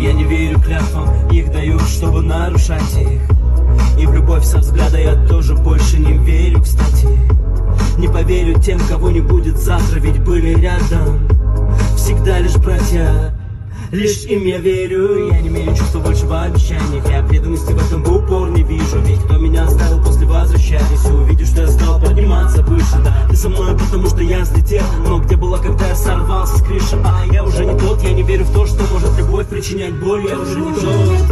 Я не верю клятвам, их дают, чтобы нарушать их. И в любовь со взгляда я тоже больше не верю, кстати. Не поверю тем, кого не будет завтра, ведь были рядом всегда лишь братья. Лишь им я верю, я не имею чувства больше в обещаниях. Я преданности в этом в упор не вижу, ведь кто меня оставил после возвращаясь, увидишь, что я стал подниматься выше. Да, ты со мной, потому что я взлетел, но где была, когда я сорвался с крыши? А я уже не тот, я не верю в то, что может любовь причинять боль. Я уже не тот.